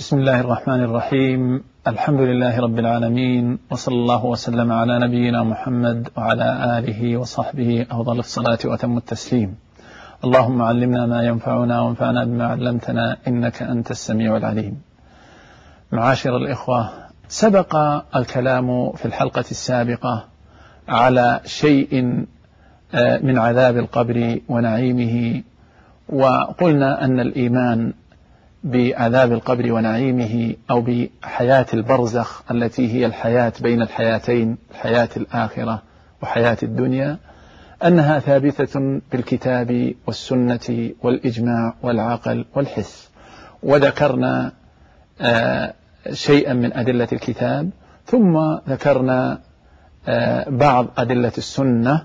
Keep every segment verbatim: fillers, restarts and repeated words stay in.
بسم الله الرحمن الرحيم. الحمد لله رب العالمين، وصلى الله وسلم على نبينا محمد وعلى آله وصحبه أفضل الصلاة وأتم التسليم. اللهم علمنا ما ينفعنا وانفعنا بما علمتنا إنك أنت السميع العليم. معاشر الإخوة، سبق الكلام في الحلقة السابقة على شيء من عذاب القبر ونعيمه، وقلنا أن الإيمان بعذاب القبر ونعيمه أو بحياة البرزخ التي هي الحياة بين الحياتين، الحياة الآخرة وحياة الدنيا، أنها ثابتة بالكتاب والسنة والإجماع والعقل والحس. وذكرنا شيئا من أدلة الكتاب، ثم ذكرنا بعض أدلة السنة،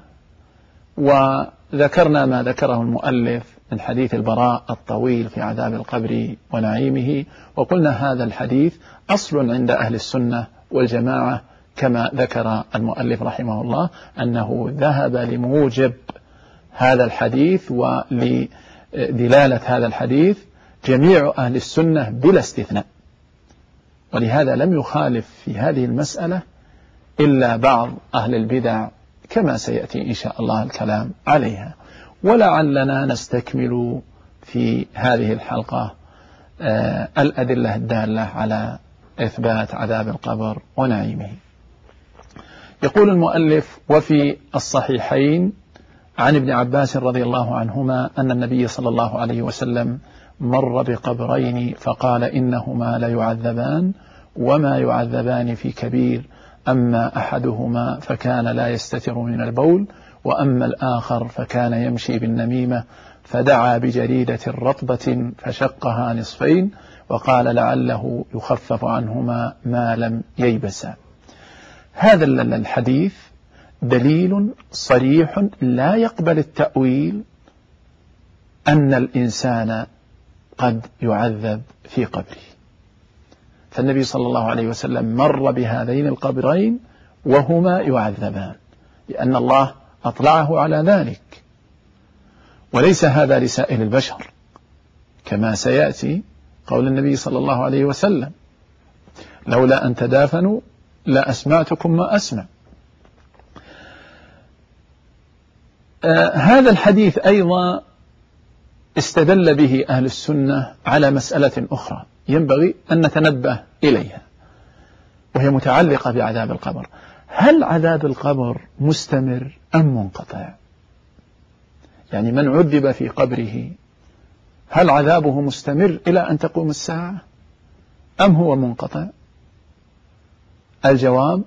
وذكرنا ما ذكره المؤلف من حديث البراء الطويل في عذاب القبر ونعيمه، وقلنا هذا الحديث أصل عند أهل السنة والجماعة، كما ذكر المؤلف رحمه الله أنه ذهب لموجب هذا الحديث ولدلالة هذا الحديث جميع أهل السنة بلا استثناء، ولهذا لم يخالف في هذه المسألة إلا بعض أهل البدع، كما سيأتي إن شاء الله الكلام عليها. ولعلنا نستكمل في هذه الحلقة الأدلة الدالة على إثبات عذاب القبر ونعيمه. يقول المؤلف: وفي الصحيحين عن ابن عباس رضي الله عنهما أن النبي صلى الله عليه وسلم مر بقبرين فقال: إنهما ليعذبان وما يعذبان في كبير، أما أحدهما فكان لا يستتر من البول، وأما الآخر فكان يمشي بالنميمة، فدعا بجريدة رطبة فشقها نصفين وقال لعله يخفف عنهما ما لم ييبسا. هذا الحديث دليل صريح لا يقبل التأويل أن الإنسان قد يعذب في قبره، فالنبي صلى الله عليه وسلم مر بهذين القبرين وهما يعذبان، لأن الله أطلعه على ذلك، وليس هذا لسائر البشر، كما سيأتي قول النبي صلى الله عليه وسلم: لولا أن تدافنوا لا أسمعتكم ما أسمع. آه هذا الحديث أيضا استدل به أهل السنة على مسألة أخرى ينبغي أن نتنبه إليها، وهي متعلقة بعذاب القبر. هل عذاب القبر مستمر أم منقطع؟ يعني من عذب في قبره هل عذابه مستمر إلى أن تقوم الساعة أم هو منقطع؟ الجواب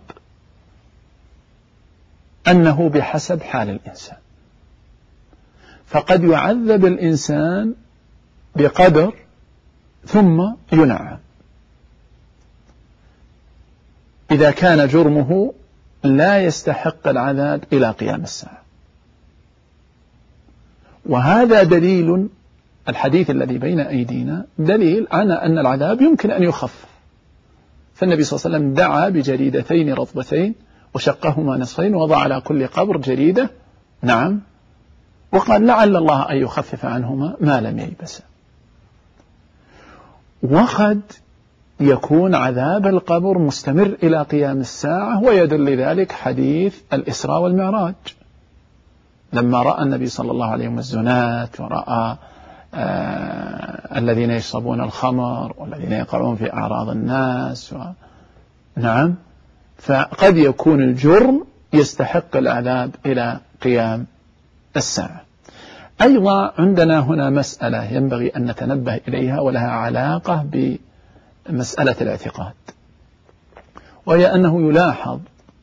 أنه بحسب حال الإنسان، فقد يعذب الإنسان بقدر ثم ينعم إذا كان جرمه لا يستحق العذاب إلى قيام الساعة. وهذا دليل، الحديث الذي بين أيدينا دليل على أن العذاب يمكن أن يخفف، فالنبي صلى الله عليه وسلم دعا بجريدتين رطبتين وشقهما نصفين ووضع على كل قبر جريدة، نعم، وقال لعل الله أن يخفف عنهما ما لم ييبسا. وقد يكون عذاب القبر مستمر إلى قيام الساعة، ويدل ذلك حديث الإسراء والمعراج، لما رأى النبي صلى الله عليه وسلم الزنات، ورأى آه الذين يشربون الخمر والذين يقعون في أعراض الناس و... نعم، فقد يكون الجرم يستحق العذاب إلى قيام الساعة. أيضا عندنا هنا مسألة ينبغي أن نتنبه إليها ولها علاقة بمسألة الاعتقاد، وهي أنه يلاحظ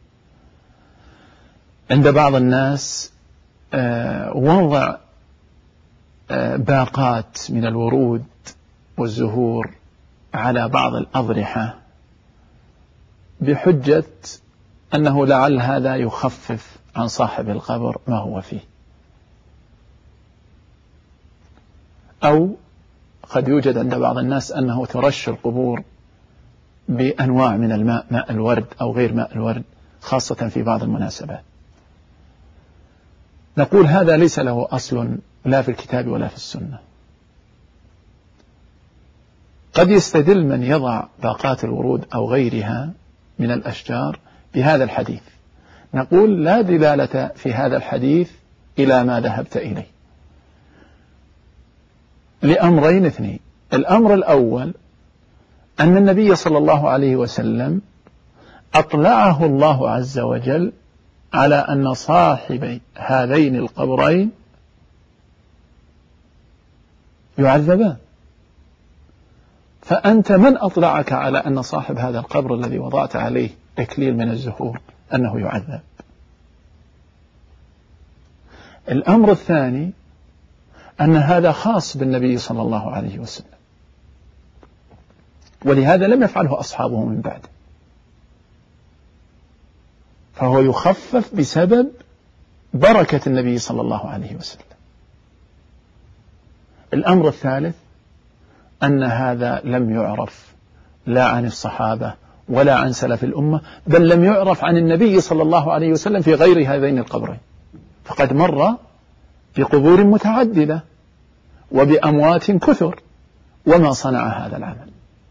عند بعض الناس وضع باقات من الورود والزهور على بعض الأضرحة بحجة أنه لعل هذا يخفف عن صاحب القبر ما هو فيه، أو قد يوجد عند بعض الناس أنه ترش القبور بأنواع من الماء، ماء الورد أو غير ماء الورد، خاصة في بعض المناسبات. نقول هذا ليس له أصل لا في الكتاب ولا في السنة، قد يستدل من يضع باقات الورود أو غيرها من الأشجار بهذا الحديث، نقول لا دلالة في هذا الحديث إلى ما ذهبت إليه لأمرين اثنين. الأمر الأول أن النبي صلى الله عليه وسلم أطلعه الله عز وجل على أن صاحبي هذين القبرين يعذبان، فأنت من أطلعك على أن صاحب هذا القبر الذي وضعت عليه إكليل من الزهور أنه يعذب؟ الأمر الثاني أن هذا خاص بالنبي صلى الله عليه وسلم، ولهذا لم يفعله أصحابه من بعده، فهو يخفف بسبب بركة النبي صلى الله عليه وسلم. الأمر الثالث أن هذا لم يعرف لا عن الصحابة ولا عن سلف الأمة، بل لم يعرف عن النبي صلى الله عليه وسلم في غير هذين القبرين، فقد مر بقبور متعددة وبأموات كثر وما صنع هذا العمل،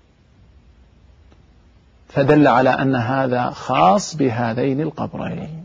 فدل على أن هذا خاص بهذين القبرين.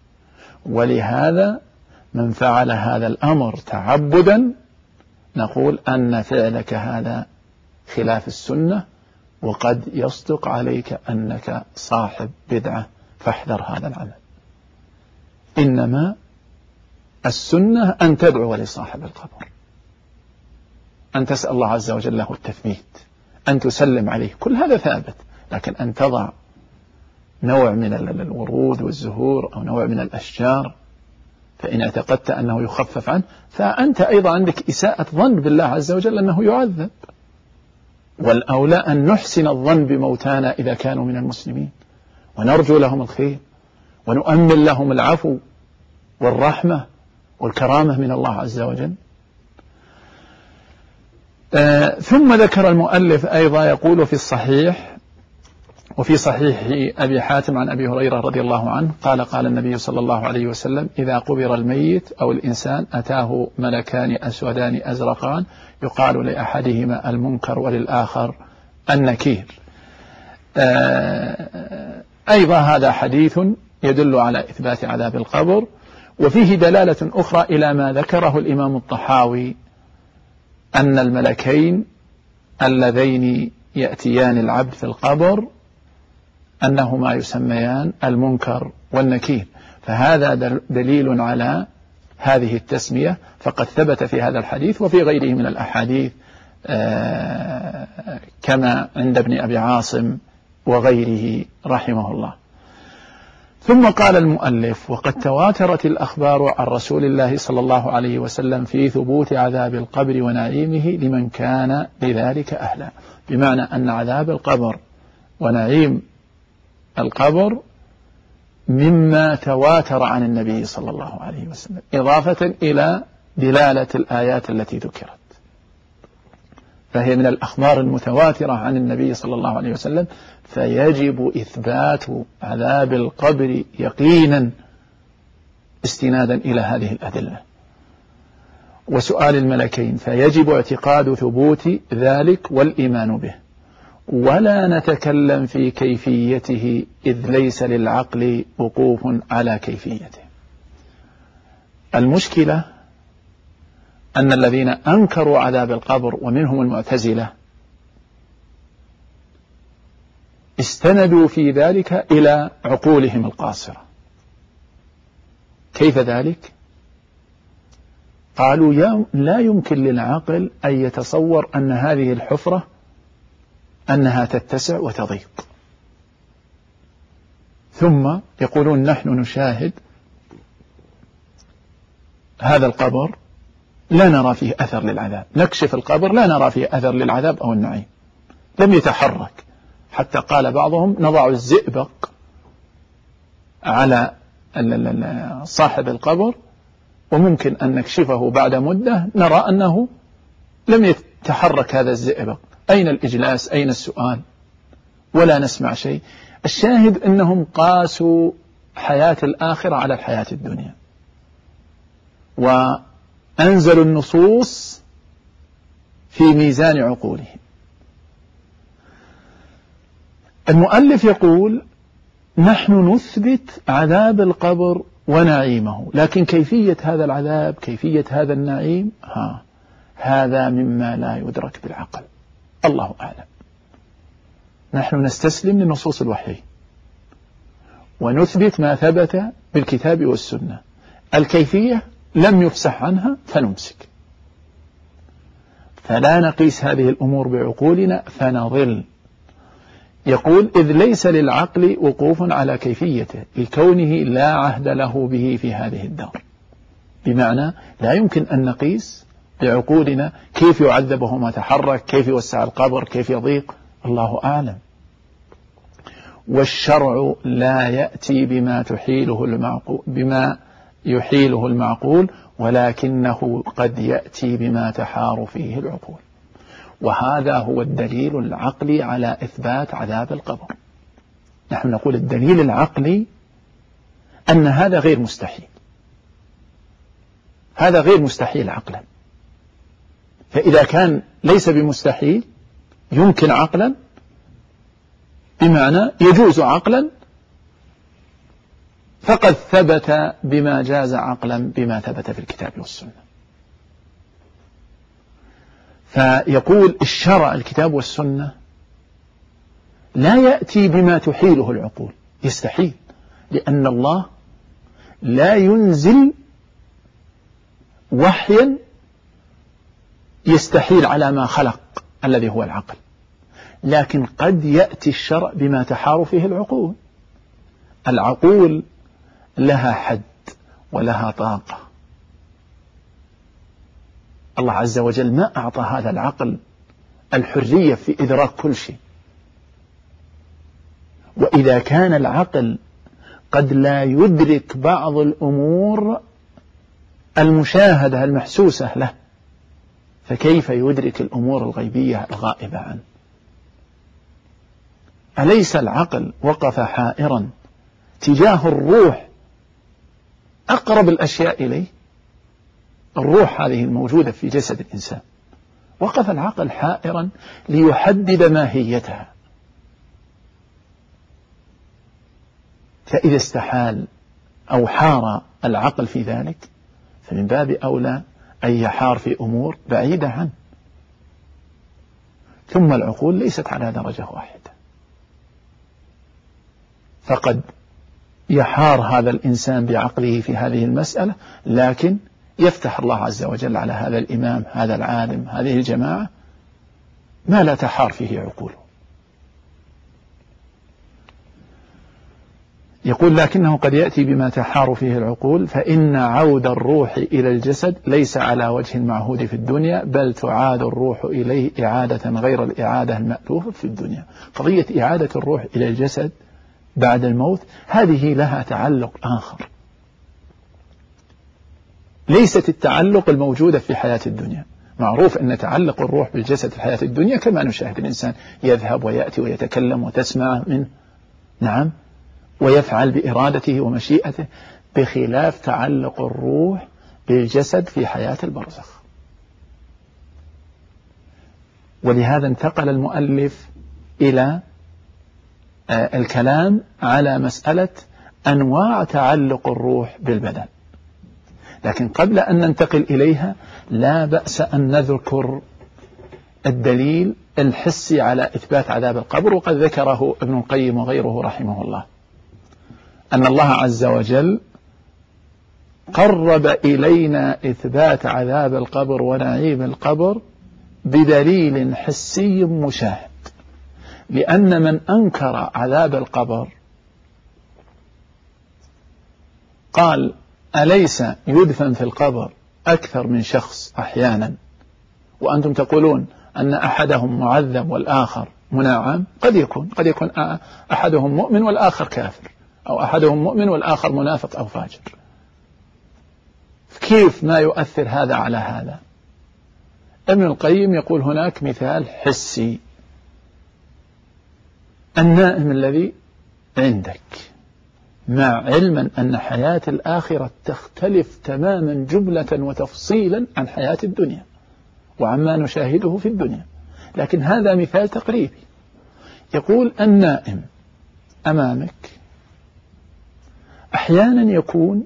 ولهذا من فعل هذا الأمر تعبدا نقول أن فعلك هذا خلاف السنة، وقد يصدق عليك أنك صاحب بدعة، فاحذر هذا العمل. إنما السنة أن تدعو لصاحب القبر، أن تسأل الله عز وجل له التثبيت، أن تسلم عليه، كل هذا ثابت. لكن أن تضع نوع من الورود والزهور أو نوع من الأشجار فإن اعتقدت أنه يخفف عنه، فأنت أيضا عندك إساءة ظن بالله عز وجل أنه يعذب. والأولى أن نحسن الظن بموتانا إذا كانوا من المسلمين، ونرجو لهم الخير، ونؤمن لهم العفو والرحمة والكرامة من الله عز وجل. آه ثم ذكر المؤلف أيضا يقول في الصحيح وفي صحيح أبي حاتم عن أبي هريرة رضي الله عنه قال قال النبي صلى الله عليه وسلم: إذا قبر الميت أو الإنسان أتاه ملكان أسودان أزرقان يقال لأحدهما المنكر وللآخر النكير. آه أيضا هذا حديث يدل على إثبات عذاب القبر، وفيه دلالة أخرى إلى ما ذكره الإمام الطحاوي أن الملكين اللذين يأتيان العبد في القبر أنهما يسميان المنكر والنكير، فهذا دليل على هذه التسمية، فقد ثبت في هذا الحديث وفي غيره من الأحاديث كما عند ابن أبي عاصم وغيره رحمه الله. ثم قال المؤلف: وقد تواترت الأخبار عن رسول الله صلى الله عليه وسلم في ثبوت عذاب القبر ونعيمه لمن كان لذلك أهلا، بمعنى أن عذاب القبر ونعيم القبر مما تواتر عن النبي صلى الله عليه وسلم، إضافة إلى دلالة الآيات التي ذكرت، فهي من الأخبار المتواترة عن النبي صلى الله عليه وسلم، فيجب إثبات عذاب القبر يقينا استنادا إلى هذه الأدلة. وسؤال الملكين فيجب اعتقاد ثبوت ذلك والإيمان به، ولا نتكلم في كيفيته إذ ليس للعقل وقوف على كيفيته. المشكلة أن الذين أنكروا عذاب القبر ومنهم المعتزلة استندوا في ذلك إلى عقولهم القاصرة. كيف ذلك؟ قالوا لا يمكن للعقل أن يتصور أن هذه الحفرة أنها تتسع وتضيق، ثم يقولون نحن نشاهد هذا القبر لا نرى فيه أثر للعذاب، نكشف القبر لا نرى فيه أثر للعذاب أو النعيم، لم يتحرك، حتى قال بعضهم نضع الزئبق على صاحب القبر وممكن أن نكشفه بعد مدة نرى أنه لم يتحرك هذا الزئبق، أين الإجلاس؟ أين السؤال؟ ولا نسمع شيء. الشاهد أنهم قاسوا حياة الآخرة على الحياة الدنيا، وأنزلوا النصوص في ميزان عقولهم، المؤلف يقول نحن نثبت عذاب القبر ونعيمه، لكن كيفية هذا العذاب، كيفية هذا النعيم، ها هذا مما لا يدرك بالعقل، الله أعلم. نحن نستسلم لنصوص الوحي ونثبت ما ثبت بالكتاب والسنة، الكيفية لم يفصح عنها فنمسك، فلا نقيس هذه الأمور بعقولنا فنضل. يقول إذ ليس للعقل وقوف على كيفيته لكونه لا عهد له به في هذه الدار، بمعنى لا يمكن أن نقيس بعقولنا كيف يعذب وهو ما تحرك، كيف يوسع القبر، كيف يضيق، الله أعلم. والشرع لا يأتي بما تحيله المعقول بما يحيله المعقول، ولكنه قد يأتي بما تحار فيه العقول، وهذا هو الدليل العقلي على إثبات عذاب القبر. نحن نقول الدليل العقلي أن هذا غير مستحيل، هذا غير مستحيل عقلا، فإذا كان ليس بمستحيل يمكن عقلا، بمعنى يجوز عقلا، فقد ثبت بما جاز عقلا بما ثبت في الكتاب والسنة. فيقول الشرع الكتاب والسنة لا يأتي بما تحيله العقول، يستحيل، لأن الله لا ينزل وحيا يستحيل على ما خلق الذي هو العقل، لكن قد يأتي الشرع بما تحار فيه العقول. العقول لها حد ولها طاقة، الله عز وجل ما أعطى هذا العقل الحرية في إدراك كل شيء، وإذا كان العقل قد لا يدرك بعض الأمور المشاهدة المحسوسة له، فكيف يدرك الأمور الغيبية الغائبة عنه؟ أليس العقل وقف حائرا تجاه الروح أقرب الأشياء إليه؟ الروح هذه الموجودة في جسد الإنسان، وقف العقل حائرا ليحدد ماهيتها، فإذا استحال أو حار العقل في ذلك فمن باب أولى أن يحار في أمور بعيدة عنه. ثم العقول ليست على درجة واحدة، فقد يحار هذا الإنسان بعقله في هذه المسألة، لكن يفتح الله عز وجل على هذا الإمام، هذا العالم، هذه الجماعة ما لا تحار فيه عقوله. يقول لكنه قد يأتي بما تحار فيه العقول، فإن عود الروح إلى الجسد ليس على وجه المعهود في الدنيا، بل تعاد الروح إليه إعادة غير الإعادة المألوفة في الدنيا. قضية إعادة الروح إلى الجسد بعد الموت هذه لها تعلق آخر، ليست التعلق الموجودة في حياة الدنيا. معروف أن تعلق الروح بالجسد في حياة الدنيا كما نشاهد الإنسان يذهب ويأتي ويتكلم وتسمع منه، نعم، ويفعل بإرادته ومشيئته، بخلاف تعلق الروح بالجسد في حياة البرزخ. ولهذا انتقل المؤلف إلى الكلام على مسألة أنواع تعلق الروح بالبدن، لكن قبل أن ننتقل إليها لا بأس أن نذكر الدليل الحسي على إثبات عذاب القبر، وقد ذكره ابن القيم وغيره رحمه الله، أن الله عز وجل قرب إلينا إثبات عذاب القبر ونعيم القبر بدليل حسي مشاهد، لأن من أنكر عذاب القبر قال أليس يدفن في القبر أكثر من شخص أحيانا، وأنتم تقولون أن أحدهم معذب والآخر منعم؟ قد يكون قد يكون أحدهم مؤمن والآخر كافر، أو أحدهم مؤمن والآخر منافق أو فاجر، كيف ما يؤثر هذا على هذا؟ ابن القيم يقول هناك مثال حسي، النائم الذي عندك مع علما أن حياة الآخرة تختلف تماما جملة وتفصيلا عن حياة الدنيا وعما نشاهده في الدنيا، لكن هذا مثال تقريبي. يقول النائم أمامك أحيانا يكون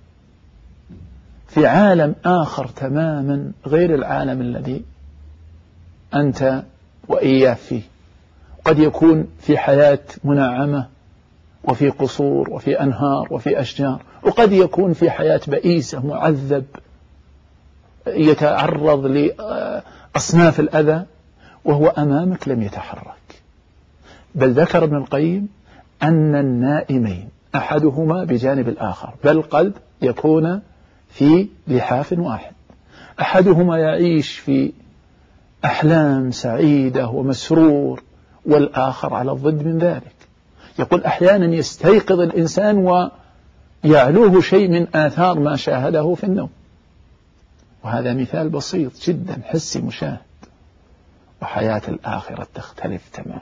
في عالم آخر تماما غير العالم الذي أنت وإياه فيه. قد يكون في حياة منعمة وفي قصور وفي أنهار وفي أشجار، وقد يكون في حياة بئيسة معذب يتعرض لأصناف الأذى وهو أمامك لم يتحرك. بل ذكر ابن القيم أن النائمين أحدهما بجانب الآخر، بل قد يكون في لحاف واحد، أحدهما يعيش في أحلام سعيدة ومسرور والآخر على الضد من ذلك. يقول أحيانا يستيقظ الإنسان ويعلوه شيء من آثار ما شاهده في النوم، وهذا مثال بسيط جدا حسي مشاهد. وحياة الآخرة تختلف تماما.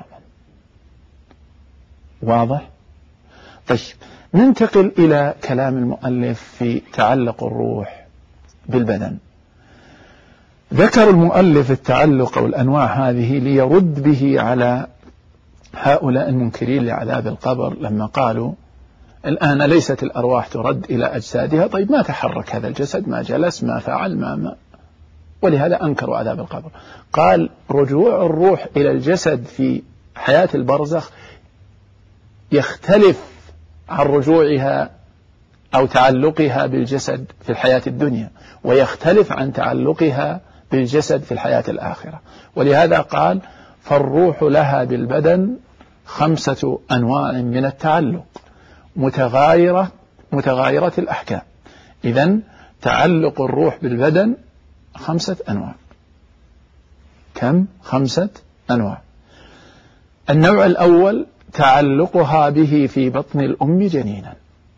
واضح؟ طيب ننتقل إلى كلام المؤلف في تعلق الروح بالبدن. ذكر المؤلف التعلق والأنواع هذه ليرد به على هؤلاء المنكرين لعذاب القبر لما قالوا الآن ليست الأرواح ترد إلى أجسادها. طيب ما تحرك هذا الجسد، ما جلس، ما فعل، ما ما ولهذا أنكروا عذاب القبر. قال رجوع الروح إلى الجسد في حياة البرزخ يختلف عن رجوعها أو تعلقها بالجسد في الحياة الدنيا، ويختلف عن تعلقها بالجسد في الحياة الآخرة. ولهذا قال فالروح لها بالبدن خمسة أنواع من التعلق متغايرة متغايرة الأحكام. إذن تعلق الروح بالبدن خمسة أنواع. كم؟ خمسة أنواع. النوع الأول تعلقها به في بطن الأم جنينا.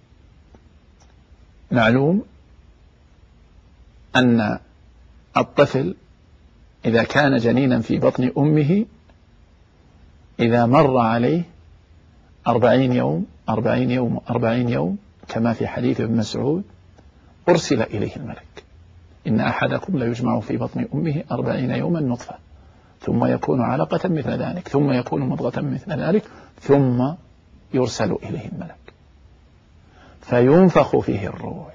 معلوم أن الطفل إذا كان جنينا في بطن أمه إذا مر عليه أربعين يوم أربعين يوم أربعين يوم كما في حديث ابن مسعود أرسل إليه الملك إن أحدكم لا يجمع في بطن أمه أربعين يوما نطفة ثم يكون علقة مثل ذلك ثم يكون مضغة مثل ذلك ثم يرسل إليه الملك فينفخ فيه الروح.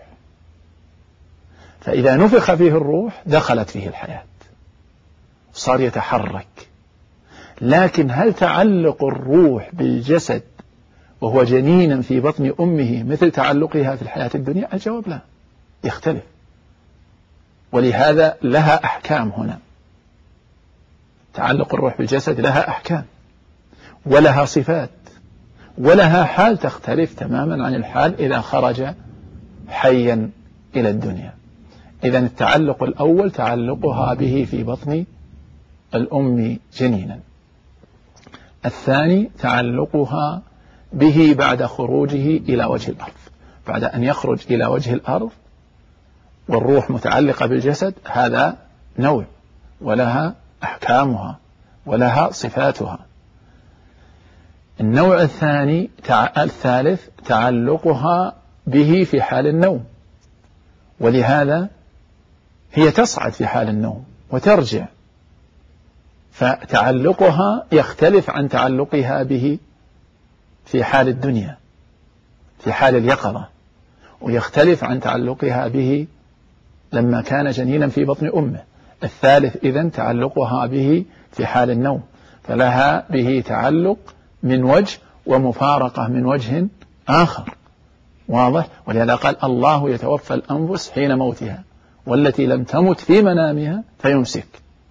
فإذا نفخ فيه الروح دخلت فيه الحياة صار يتحرك. لكن هل تعلق الروح بالجسد وهو جنينا في بطن أمه مثل تعلقها في الحياة الدنيا؟ الجواب لا، يختلف. ولهذا لها أحكام هنا. تعلق الروح بالجسد لها أحكام ولها صفات ولها حال تختلف تماما عن الحال إذا خرج حيا إلى الدنيا. إذن التعلق الأول تعلقها به في بطن الأم جنينا. الثاني تعلقها به بعد خروجه إلى وجه الأرض، بعد أن يخرج إلى وجه الأرض والروح متعلقة بالجسد، هذا نوع ولها أحكامها ولها صفاتها. النوع الثاني تع... الثالث تعلقها به في حال النوم، ولهذا هي تصعد في حال النوم وترجع، فتعلقها يختلف عن تعلقها به في حال الدنيا في حال اليقظة، ويختلف عن تعلقها به لما كان جنينا في بطن أمه. الثالث إذن تعلقها به في حال النوم، فلها به تعلق من وجه ومفارقة من وجه آخر. واضح؟ ولهذا قال الله يتوفى الأنفس حين موتها والتي لم تمت في منامها فيمسك.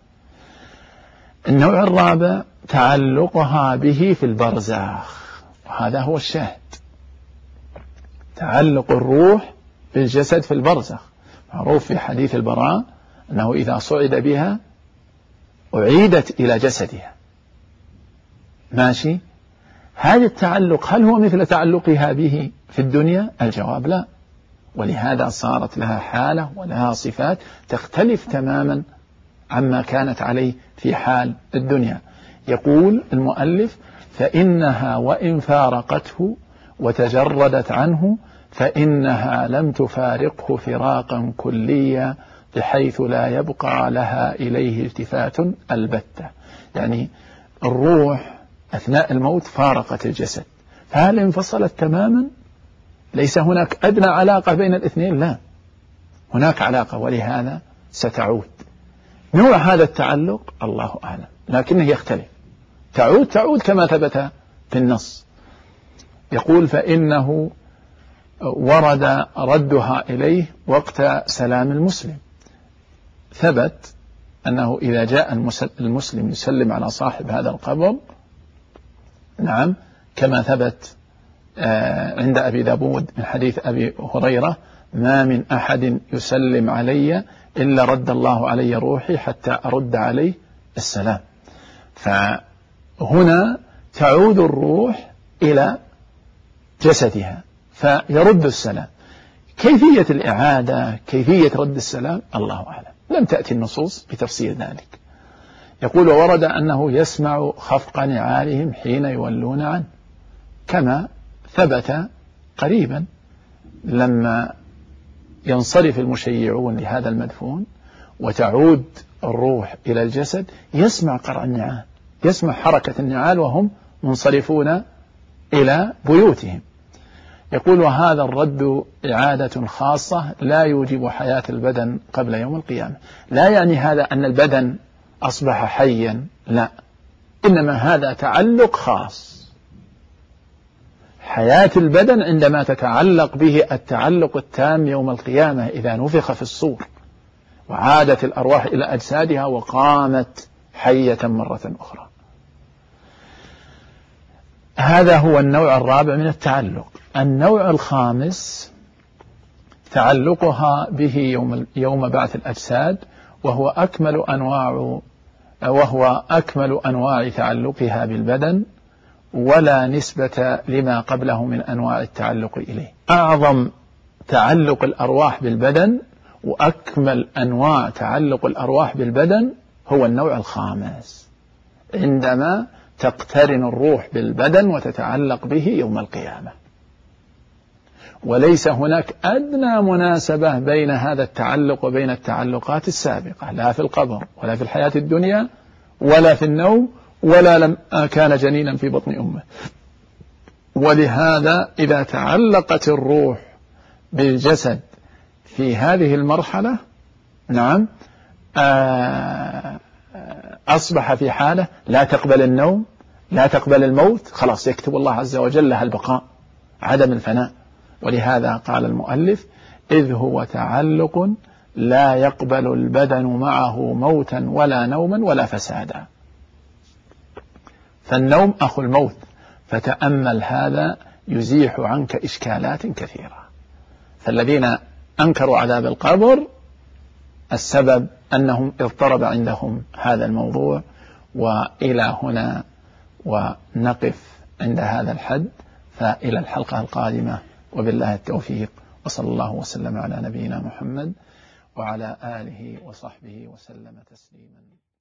النوع الرابع تعلقها به في البرزخ، وهذا هو الشاهد. تعلق الروح بالجسد في البرزخ معروف في حديث البراء أنه إذا صعد بها أعيدت إلى جسدها. ماشي؟ هذا التعلق هل هو مثل تعلقها به في الدنيا؟ الجواب لا، ولهذا صارت لها حالة ولها صفات تختلف تماما عما كانت عليه في حال الدنيا. يقول المؤلف فإنها وإن فارقته وتجردت عنه فإنها لم تفارقه فراقا كليا بحيث لا يبقى لها إليه التفات البتة. يعني الروح أثناء الموت فارقت الجسد، فهل انفصلت تماما؟ ليس هناك أدنى علاقة بين الاثنين، لا، هناك علاقة، ولهذا ستعود. نوع هذا التعلق الله أعلم، لكنه يختلف. تعود تعود كما ثبت في النص. يقول فإنه ورد ردها إليه وقت سلام المسلم. ثبت أنه إذا جاء المسلم يسلم على صاحب هذا القبر، نعم، كما ثبت عند أبي داود من حديث أبي هريرة: ما من أحد يسلم علي إلا رد الله علي روحي حتى أرد عليه السلام. فهنا تعود الروح إلى جسدها فيرد السلام. كيفية الإعادة، كيفية رد السلام، الله أعلم، لم تأتي النصوص بتفسير ذلك. يقول ورد أنه يسمع خفق نعالهم حين يولون عنه، كما ثبت قريبا لما ينصرف المشيعون لهذا المدفون وتعود الروح إلى الجسد، يسمع قرع النعال، يسمع حركة النعال وهم منصرفون إلى بيوتهم. يقول وهذا الرد إعادة خاصة لا يوجب حياة البدن قبل يوم القيامة. لا يعني هذا أن البدن أصبح حيا، لا، إنما هذا تعلق خاص. حياة البدن عندما تتعلق به التعلق التام يوم القيامة، إذا نفخ في الصور وعادت الأرواح إلى أجسادها وقامت حية مرة أخرى. هذا هو النوع الرابع من التعلق. النوع الخامس تعلقها به يوم يوم بعث الأجساد، وهو أكمل أنواع وهو أكمل أنواع تعلقها بالبدن، ولا نسبة لما قبله من أنواع التعلق إليه. أعظم تعلق الأرواح بالبدن وأكمل أنواع تعلق الأرواح بالبدن هو النوع الخامس، عندما تقترن الروح بالبدن وتتعلق به يوم القيامة. وليس هناك أدنى مناسبة بين هذا التعلق وبين التعلقات السابقة، لا في القبر ولا في الحياة الدنيا ولا في النوم ولا لم كان جنينا في بطن أمه. ولهذا إذا تعلقت الروح بالجسد في هذه المرحلة، نعم، أصبح في حالة لا تقبل النوم، لا تقبل الموت، خلاص يكتب الله عز وجل لها البقاء، عدم الفناء. ولهذا قال المؤلف إذ هو تعلق لا يقبل البدن معه موتا ولا نوما ولا فسادا. فالنوم أخو الموت، فتأمل هذا يزيح عنك إشكالات كثيرة. فالذين أنكروا عذاب القبر السبب أنهم اضطرب عندهم هذا الموضوع. وإلى هنا ونقف عند هذا الحد، فإلى الحلقة القادمة وبالله التوفيق، وصلى الله وسلم على نبينا محمد وعلى آله وصحبه وسلم تسليما.